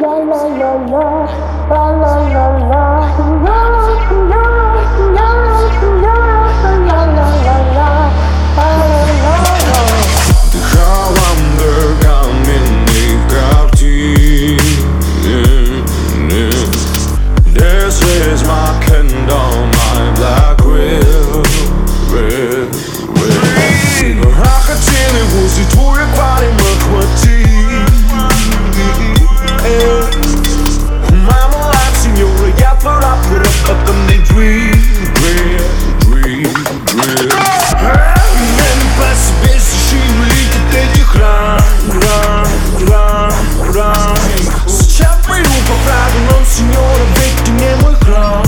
This is my kingdom, my black will. Хотели возле твоей пари мы хватить. Mama life, сеньора, я пора потом dream. По себе сушим летит этих ран. Сейчас пойду по правилам, сеньора, ведь ты не мой храм.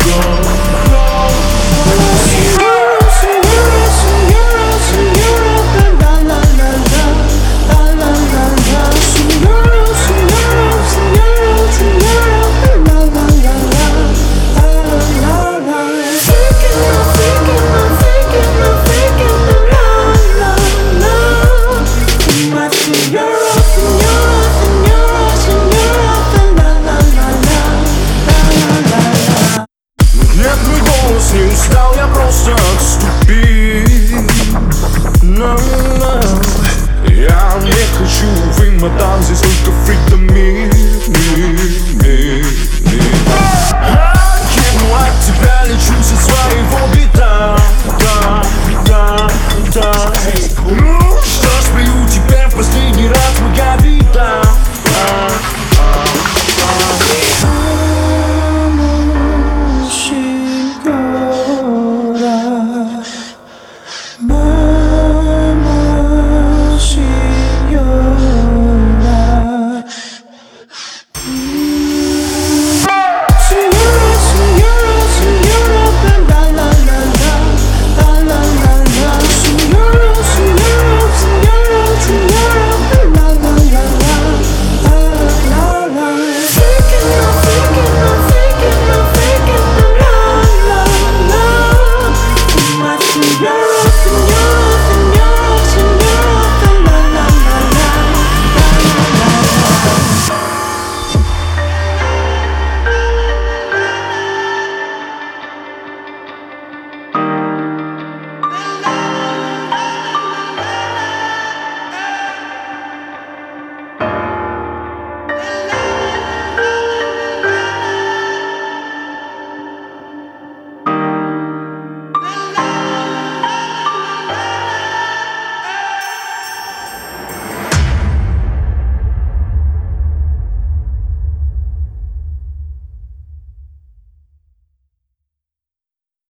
Нет, мой голос не устал, я просто отступить. Я не хочу вымотать здесь только